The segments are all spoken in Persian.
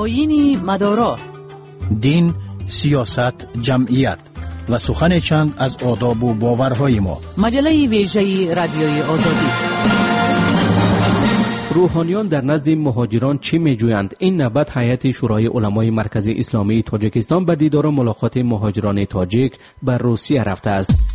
آیین مدارا، دین، سیاست، جمعیت و سخن چند از آداب و باورهای ما. مجله ویژه رادیوی آزادی. روحانیان در نزد مهاجران چی میجویند؟ این نوبت هیئت شورای علمای مرکز اسلامی تاجیکستان به دیدار و ملاقات مهاجران تاجیک بر روسیه رفته است.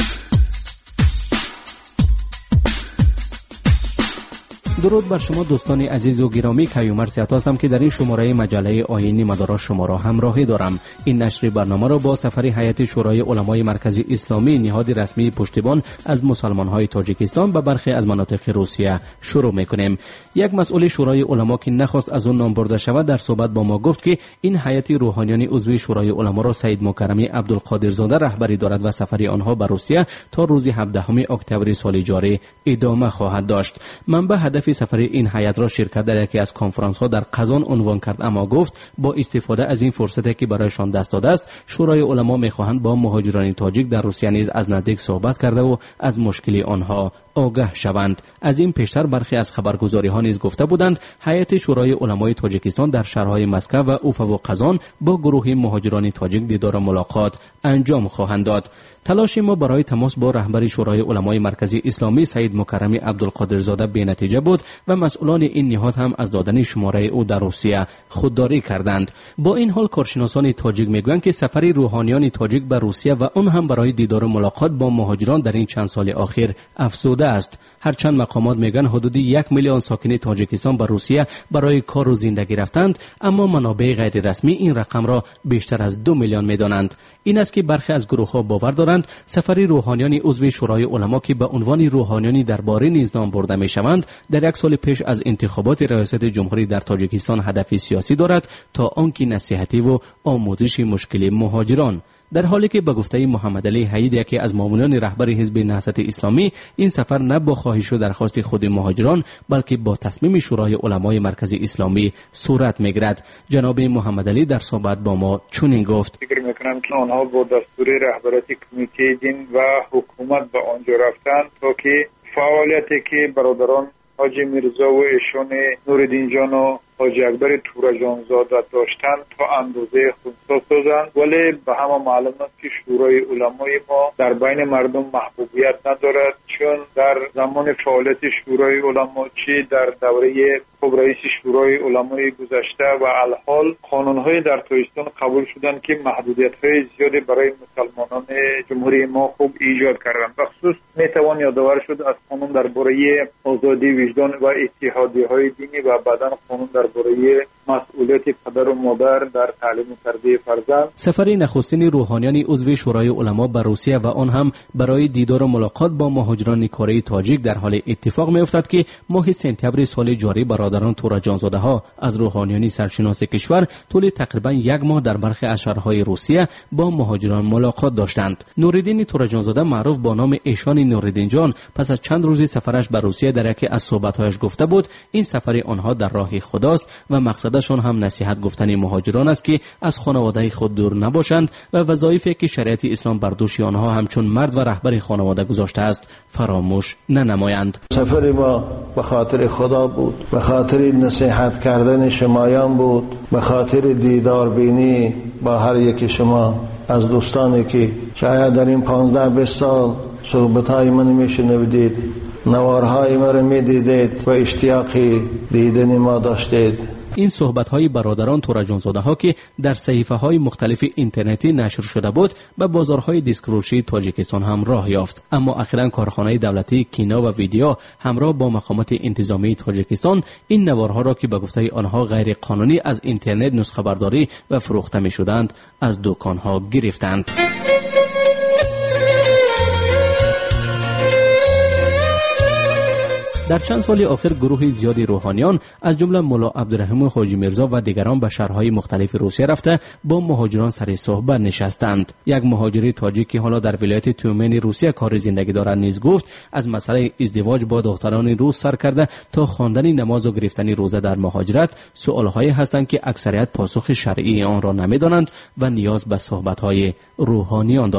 درود بر شما دوستان عزیز و گرامی، کیومر سیات هستم که در این شماره مجله آیین مدارا شما را همراهی دارم. این نشر برنامه را با سفر هیئت شورای علمای مرکز اسلامی، نهاد رسمی پشتیبان از مسلمان‌های تاجیکستان به برخی از مناطق روسیه شروع می‌کنیم. یک مسئول شورای علما که نخواست از آن نام برده شود در صحبت با ما گفت که این هیئت روحانیان عضو شورای علما را سید مکرمی عبدالقادرزاده رهبری دارد و سفر آنها به روسیه تا روز 17 اکتبر سال جاری ادامه خواهد داشت. منبع هدف سفر این هیئت را شرکت در یکی از کنفرانس ها در قزان عنوان کرد، اما گفت با استفاده از این فرصتی که برایشان دست داده است، شورای علما می‌خواهند با مهاجران تاجیک در روسیه نیز از نزدیک صحبت کرده و از مشکل آنها آگاه شوند. از این پیشتر برخی از خبرگزاری ها نیز گفته بودند هیئت شورای علمای تاجیکستان در شهرهای مسکو و اوفا و قزان با گروه مهاجران تاجیک دیدار و ملاقات انجام خواهند داد. تلاش ما برای تماس با رهبر شورای علمای مرکزی اسلامی سید مکرمی عبدالقادرزاده بی‌نتیجه بود و مسئولان این نهاد هم از دادن شماره او در روسیه خودداری کردند. با این حال کارشناسان تاجیک میگویند که سفر روحانیان تاجیک به روسیه و آن هم برای دیدار و ملاقات با مهاجران در این چند سال اخیر افزوده است. هرچند مقامات میگن حدود 1 میلیون ساکن تاجیکستان به روسیه برای کار و زندگی رفتند، اما منابع غیر رسمی این رقم را بیشتر از 2 میلیون میدانند. این است که برخی از گروه ها باور دارند سفر روحانیان عضو شورای علما که به عنوان روحانیانی درباره نیز نام برده میشوند در یک سال پیش از انتخابات ریاست جمهوری در تاجیکستان هدف سیاسی دارد تا آنکه نصیحتی و آموزش مشکل مهاجران. در حالی که به گفته محمد علی حید، یکی از معاونان رهبر حزب نهضت اسلامی، این سفر نه با خواهش و درخواست خود مهاجران بلکه با تصمیم شورای علمای مرکز اسلامی صورت میگیرد. جناب محمد علی در صحبت با ما چنین گفت: فکر میکنم که آنها با دستور رهبری کمیته دین و حکومت به آنجا رفتند تا که فعالیتی که برادران حاجی میرزا و ایشان نوردین جان و حاجی اکبر تورجان زاده داشتند تا اندازه خودساز سازند، ولی به همه معلوم است که شورای علمای ما در بین مردم محبوبیت ندارد، چون در زمان فعالیت شورای علما چه در دوره خب رئیس شورای علمای گذشته و الحال قانون‌های در تاجیکستان قبول شدند که محدودیت‌های زیادی برای مسلمانان جمهوری ما خوب ایجاد کردند. بخصوص میتوان یادآور شد از قانون درباره آزادی وجدان و اتحادیه‌های دینی و بعداً قانون درباره مسئولیت پدر و مادر در تعلیم و تربیت فرزند. سفر نخستین روحانیان عضو شورای علما به روسیه و آن هم برای دیدار و ملاقات با مهاجران کره تاجیک در حال اتفاق می‌افتد که ماه سپتامبر سال جاری برادران تورجانزاده ها از روحانیان سرشناس کشور طول تقریبا 1 ماه در برخی از شهرهای روسیه با مهاجران ملاقات داشتند. نوردین تورجانزاده معروف با نام ایشان نوردین جان پس از چند روزی سفرش به روسیه در یکی از صحبت‌هایش گفته بود این سفر آنها در راه خداست و مقصدشان هم نصیحت گفتن مهاجران است که از خانواده خود دور نباشند و وظایفی که شریعت اسلام بر دوش آنها همچون مرد و رهبر خانواده گذاشته است فراموش ننمایند. سفر ما به خاطر خدا بود، به خاطر نصیحت کردن شمایان بود، به خاطر دیدار بینی با هر یکی شما از دوستانی که شاید در این 15-20 سال صحبت‌های من میشنویدید، نوارهای ما را میدیدید و اشتیاقی دیدن ما داشتید. این صحبت‌های برادران تورجانزاده ها که در صحیفه‌های مختلف اینترنتی نشر شده بود به بازارهای دیسک‌فروشی تاجیکستان هم راه یافت، اما اخیراً کارخانه دولتی کینا و ویدیو همراه با مقامات انتظامی تاجیکستان این نوارها را که به گفته آنها غیر قانونی از اینترنت نسخه برداری و فروخته می‌شدند از دکان‌ها گرفتند. در چند سال آخر گروه زیادی روحانیان از جمله ملا عبدالرحیم حاجی میرزا و دیگران به شهرهای مختلف روسیه رفته با مهاجران سر صحبت نشستند. یک مهاجر تاجیک که حالا در ولایت تیومن روسیه کار زندگی دارد نیز گفت از مسئله ازدواج با دختران روس سر کرده تا خواندن نماز و گرفتن روزه در مهاجرت سوالهایی هستند که اکثریت پاسخ شرعی آن را نمیدانند و نیاز به صحبت‌های روحانیان دارند.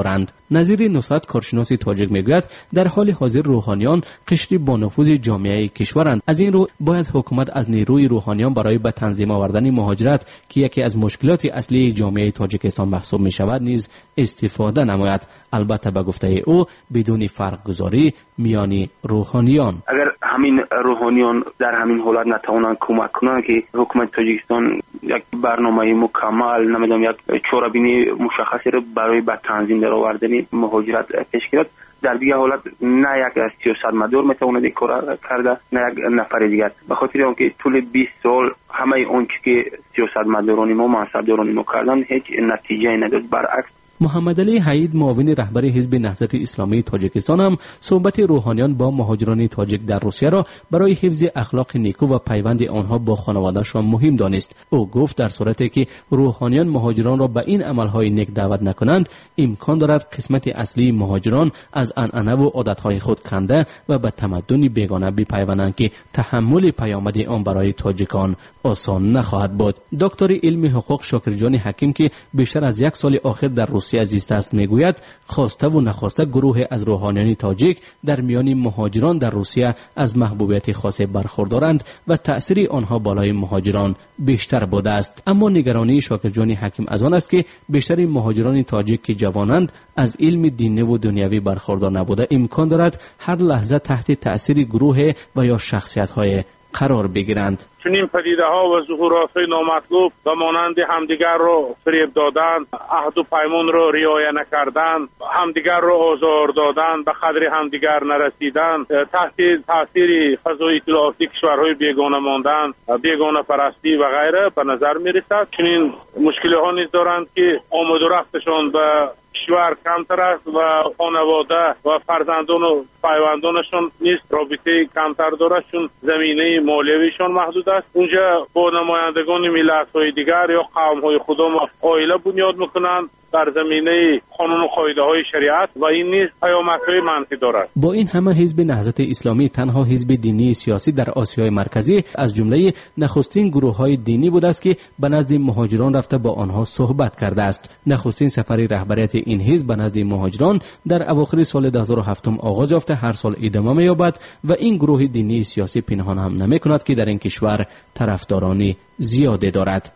نظیر نصرت کارشناس تاجیک میگوید در حال حاضر روحانیان قشری با نفوذ جامعه کشورند. از این رو باید حکومت از نیروی روحانیان برای به تنظیم آوردن مهاجرت که یکی از مشکلات اصلی جامعه تاجیکستان محسوب می شود نیز استفاده نماید، البته به گفته او بدون فرق گذاری میان روحانیان. اگر همین روحانیان در همین حالت نتوانند کمک کنند که حکومت تاجیکستان یک برنامه مکمل نمیدونم یک چاره‌بینی مشخصی را برای به تنظیم در آوردن مهاجرت تشکیل داد، در دیگه حالت نه یک سیاستمدار میتواند این کار کرده نه یک نفر دیگر، به خاطر اینکه طول 20 سال همه اون که سیاستمداران ما منصبداران ما کردن هیچ نتیجه نداد. برعکس محمد علی حید معاون رهبر حزب نهضت اسلامی تاجیکستان هم صحبت روحانیان با مهاجران تاجیک در روسیه را برای حفظ اخلاق نیکو و پیوند آنها با خانواده‌شان مهم دانست. او گفت در صورتی که روحانیان مهاجران را به این عملهای نیک دعوت نکنند، امکان دارد قسمت اصلی مهاجران از عنعنه و عادتهای خود کنده و به تمدن بیگانه بپیوندند که تحمل پیامد آن برای تاجیکان آسان نخواهد بود. دکتر علم حقوق شاکرجان حکیم که بیشتر از یک سال آخر در روسیه عزیز است میگوید خواسته و نخواسته گروه از روحانیان تاجیک در میان مهاجران در روسیه از محبوبیت خاص برخوردارند و تأثیر آنها بالای مهاجران بیشتر بوده است. اما نگرانی شاکرجان حکیم از آن است که بیشتر مهاجران تاجیک که جوانند از علم دینی و دنیوی برخوردار نبوده، امکان دارد هر لحظه تحت تأثیر گروه و یا شخصیت‌های قرار بگیرند. چنین پدیده ها و ظهورات نامطلوب و مانند همدیگر رو فریب دادن، عهد و پیمان رو رعایت نکردن، همدیگر رو آزار دادن، به قدر همدیگر نرسیدن، تحت تاثیر فضای اطلاعاتی کشورهای بیگانه ماندن، بیگانه پرستی و غیره به نظر می رسد. چنین مشکلی ها نیز دارند که آمد و رفتشان به کشور کمتر است و خانواده و فرزندان و پیوندانشون نیست رابطه کمتر دارد، چون زمینه مالیویشان محدود است. اونجا با نمایندگان ملت‌های دیگر یا قوم‌های خودم عائله بنیاد میکنند در زمینه قانون و قاعده‌های شریعت و این نیز پیامدهای منفی دارد. با این همه حزب نهضت اسلامی تنها حزب دینی سیاسی در آسیای مرکزی از جمله نخستین گروه‌های دینی بود است که به نزد مهاجران رفته با آنها صحبت کرده است. نخستین سفر رهبریت این حزب به نزد مهاجران در اواخر سال 2007 آغاز یافته هر سال ادامه می‌یابد و این گروه دینی سیاسی پنهان هم نمی‌کند که در این کشور طرفدارانی زیاده دارد.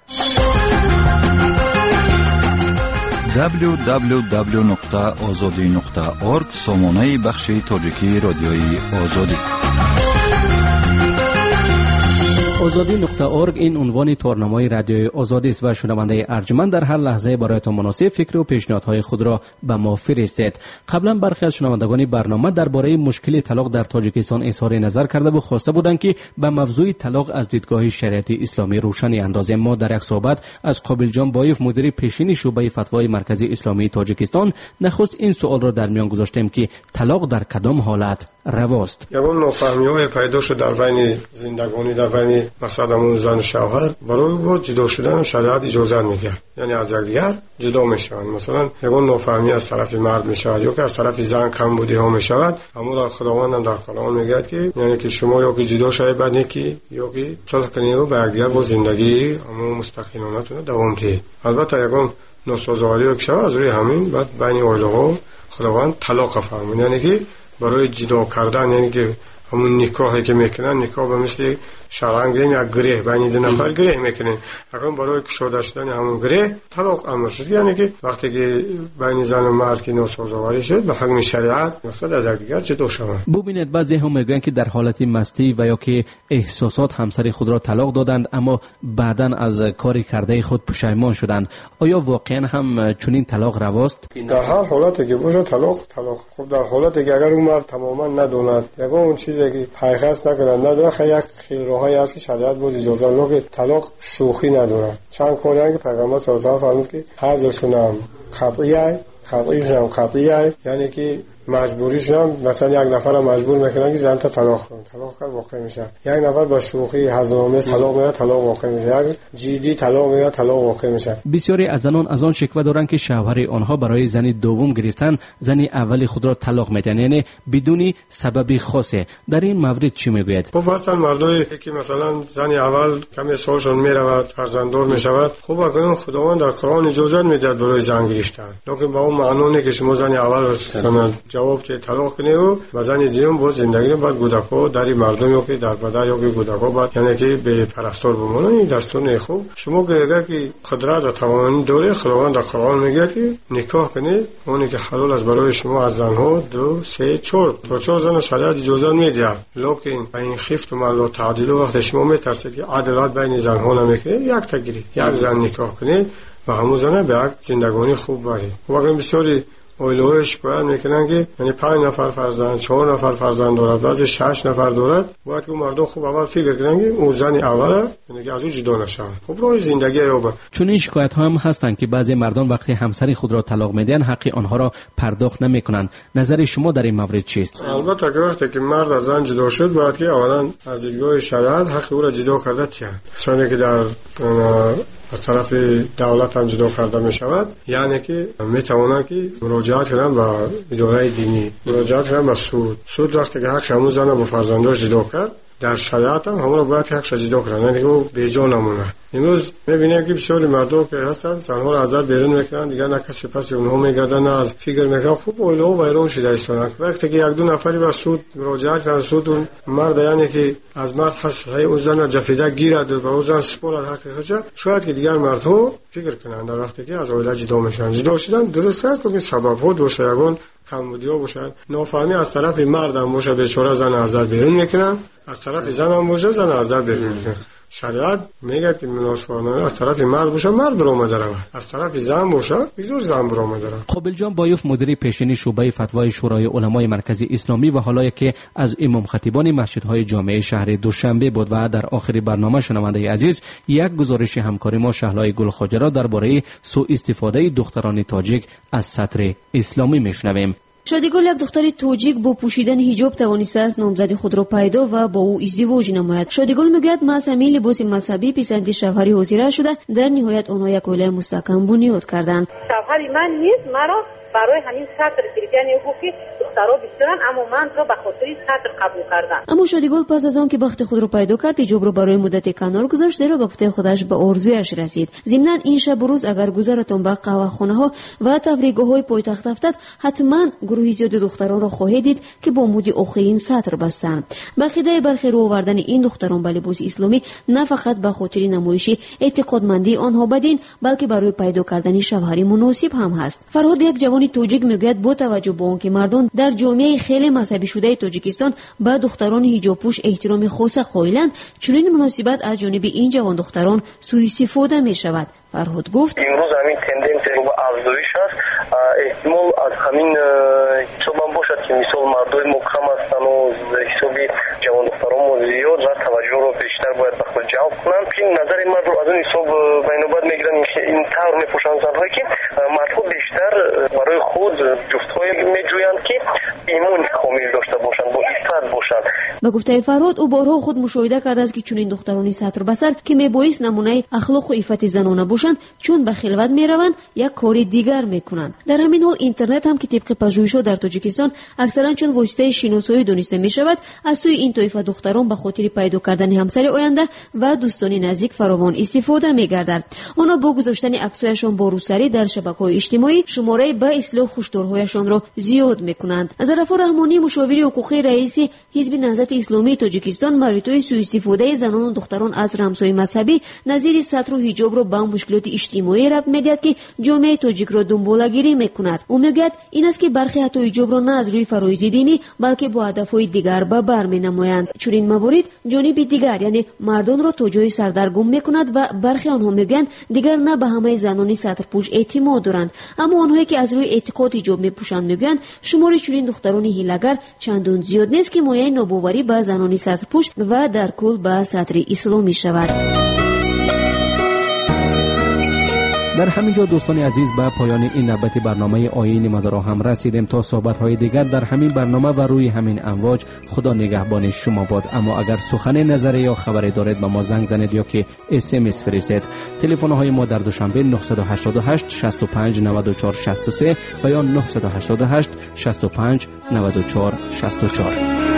www.azadi.org سامانه بخش تاجیکی رادیوی آزادی. azadi.org این عنوان تارنامه رادیوی آزادی است و شنونده ارجمند در هر لحظه برایتان مناسب فکر و پیشنهادهای خود را به ما فرستید. قبلا برخی از شنوندگان برنامه درباره مشکل طلاق در تاجیکستان اظهار نظر کرده و خواسته بودند که به موضوع طلاق از دیدگاه شریعت اسلامی روشنی اندازیم. ما در یک صحبت از قابل جان بایف مدیر پیشین شعبه فتوای مرکزی اسلامی تاجیکستان نخست این سوال را در میان گذاشتیم که طلاق در کدام حالت رواست؟ یگان نافهمی‌های پیدا شد در بین زندگانی در بین مثلا اون زن شوهر برای با جدا شدن شریعت اجازه میده، یعنی از یکدیگر جدا میشن. مثلا یگان نافهمی از طرف مرد میشود یا که از طرف زن کم بودی ها میشود، اما را خداوند هم در قرآن میگه که یعنی که شما یا که جدا شوید بعد نیکی یا که صلح کنید و با یکدیگر با زندگی اما مستقیمانه دوام دهید. البته یگان ناسازگاری که شود از روی همین بعد بین اولی ها خداوند طلاق فرمود، یعنی که برای جدا کردن، یعنی که همون نکاحی که میکنن نکاح به مثل شرنگ یک گره بین دو نفر گره میکنن، اگر برای کشاده شدن همون گره طلاق امر شد، یعنی که وقتی که بین زن و مرد که ناسازگاری شد به حکم شریعت مقصد از یکدیگر جدا شوند. ببینید بعضی هم میگن که در حالت مستی و یا که احساسات همسر خود را طلاق دادند اما بعداً از کاری کرده خود پشیمان شدند. آیا واقعا هم چنین طلاق رواست؟ در هر حالتی که باشه طلاق خب در حالتی که اگر اون مرد تماما نداند یا اون چیزی که حقیقت نکنند نداره یک خیلی راهی است که شریعت بود اجازه میده که طلاق شوخی نداره. چند کاری که پیغمبر صلی الله علیه و آله فرمود که حذفشون هم قطعیه، قطعیشون هم قطعیه، یعنی که مجبوریش هم مثلا یک نفر مجبور میکنن که زن تا طلاق کن، طلاق کن واقع میشه. یک نفر با شوخی هزینه‌آمیز طلاق میاد، طلاق واقع میشه. یک جدی طلاق میاد، طلاق واقع میشه. بسیاری از زنان از آن شکوه دارند که شوهر آنها برای زن دوم گرفتن زن اول خود را طلاق میدن، یعنی بدون سبب خاصه. در این مورد چی میگوید؟ خب اصلا مردایی که مثلا زن اول کمی سالشون میرود، فرزنددار میشود، خب اگر خداوند در قرآن اجازه میده برای زن گرفتن، لیکن با اون معنی که شما زن اول جواب چه طلاق کنی و زن دیگه با زندگی بعد گودکو در مردمی که در بدر یا گودکو بعد یعنی که به پرستار بمونه، این دستور نه. خوب شما که اگر که قدرت و توان داره، خداوند در قرآن میگه که نکاح کنید، اونی که حلال است برای شما از زنها 2 3 4 تا 4 زن شریعت اجازه میده، لیکن این خفت و ملو تعدیل وقت شما میترسید که عدالت بین زنها نمیکنید، یک تگیری یک زن نکاح کنید و همون زنه به یک زندگانی خوب برید. واقعا بسیاری اویلوش شکایت میکنن که یعنی 5 نفر فرزند، 4 نفر فرزند دارد، بعضی 6 نفر دارد. باید که مردم خوب اول فکر کنن که اون زن اوله یعنی از اون جدا نشن، خب راه زندگی رو. چون این شکایت ها هم هستند که بعضی مردان وقتی همسر خود را طلاق میدن حق آنها را پرداخت نمیکنند. نظر شما در این مورد چیست؟ البته که وقتی که مرد از زن جدا شد باید که اولا از دیدگاه شریعت حق او را جدا کرده تیه، چون که در از طرف دولت هم جدا کرده می شود، یعنی که می توانند که مراجعت کنند به اداره دینی، مراجعت کنند به سود وقتی که حق همون زن با فرزنداش جدا کرد، در شریعت هم همون را باید حقش جدا کنند، یعنی که او بیجا نمونه. امروز می‌بینیم که بسیاری مردم که هستند زنها را از در بیرون میکنن، دیگر نه کسی پس اونها میگردن نه از فکر میکنن. خوب اویلو و ایران شده ایستانند. وقتی که 1-2 نفری به سود مراجعت کردن، سود اون مرد یعنی که از مرد خاص اون زن جفیده گیرد و اون زن سپرد حقیقتا، شاید که دیگر مردها فکر کنند در وقتی که از اویلا جدا میشن. جدا شدن درست است که سبب ها دو شایگان کمبودی‌ها باشد، نافهمی از طرف مرد هم باشه، بیچاره زن از در بیرون میکنن، از طرف زن هم باشه زن از در بیرون میکنن. شریعت میگه که مناسبانه از طرف مرد باشه مرد برآمده رود، از طرف زن باشه بزرگ زن برآمده رود. قابل جان بایوف مدیر پیشین شعبه فتوای شورای علمای مرکزی اسلامی و حالا که از امام خطیبان مسجدهای جامعه شهر دوشنبه بود و در آخر برنامه شنونده عزیز یک گزارش همکاری ما شهلای گلخواجه را درباره سوء استفاده دختران تاجیک از سطر اسلامی میشنویم. شادیگل یک دختر تاجیک با پوشیدن حجاب توانسته است نامزد خود را پیدا و با او ازدواج نماید. شادیگل میگوید محض همین لباس مذهبی پسند شوهری حاضر شده، در نهایت آنها یک عائله مستحکم بنیاد کردند. شوهری من نیست، مرا برای همین سطر گرفتن گفت که دخترها بسیارن اما من را به خاطر سطر قبول کردم. اما شادیگل پس از آن که بخت خود را پیدا کرد حجاب را برای مدت کنار گذاشت، زیرا به گفته خودش به آرزویش رسید. ضمن این شب و روز اگر گذرتان به قهوه‌خانه ها و تفریحگاه های پایتخت افتد، حتما گروهی زیاد دختران را خواهید دید که با مود آخرین سطر بستند. به خدای برخی رو آوردن این دختران به لباس اسلامی نه فقط به خاطر نمایش اعتقادمندی آنها به دین، بلکه برای پیدا کردن شوهری مناسب هم هست. فرهاد یک جوان تاجیک میگوید با توجه به آنکه مردان در جامعه خیلی مذهبی شده تاجیکستان به دختران حجاب پوش احترام خاص قائلند، چنین مناسبت از جانب این جوان دختران سوء استفاده می شود. فرهاد گفت امروز همین تندنس رو به افزایش است، احتمال از همین حساب هم باشد که مثال مردای مکرم هستند و حسابی جوان دختران زیاد و توجه رو بیشتر باید به خود جلب کنند. این نظر مرد رو از اون حساب بینابر میگیرن این طور میپوشند زنهایی که مردها بیشتر برای خود جفت‌های میجویند که ایمان کامل داشته باشند، با عفت باشند. به گفته فرهاد او بارها خود مشاهده کرده است که چنین دخترانی سطر بسر که میبایست نمونه اخلاق و عفت زنانه باشند، چون به خلوت میروند یک کار دیگر میکنند. در همین حال اینترنت هم که طبق پژوهش‌ها در تاجیکستان اکثرا چون واسطه شناسایی دانسته میشود، از سوی این طایفه دختران به خاطر پیدا کردن همسر آینده و دوستان نزدیک فراوان استفاده میگردند. آنها با گذاشتن عکس‌هایشان با روسری در شبکه‌های اجتماعی شماره به اصلاح خوش‌طورهایشان را زیاد میکنند. ظفر رحمانی مشاور حقوقی رئیس حزب نهضت اسلامی تاجیکستان مریتوی سوء استفاده زنان و دختران از رمزهای مذهبی نظیر سطر و حجاب را به مشکلات اجتماعی ربط میدهد که جامعه تاجیک را دنباله‌گیری میکند. او میگوید این است که برخی حتی حجاب را نه از روی فرایض دینی بلکه با هدفهای دیگر به بر مینمایند. چون این موارد جانب دیگر یعنی مردان را تا جای سردرگم میکند و برخی آنها میگویند دیگر نه به همه زنان سطرپوش اعتماد دارند، اما آنهایی که از روی اعتقاد حجاب میپوشند میگویند شمار چنین دختران هیله‌گر چندان زیاد نیست که مایه ناباوری به زنان سطرپوش و در کل به سطر اسلامی شود. در همین جا دوستان عزیز به پایان این نوبت برنامه آیین مدارا هم رسیدیم. تا صحبت های دیگر در همین برنامه و روی همین امواج، خدا نگهبان شما باد. اما اگر سخن نظری یا خبری دارید به ما زنگ زنید یا که SMS فرستید. تلفن های ما در دوشنبه 988 65 94 63 و یا 988 65 94 64.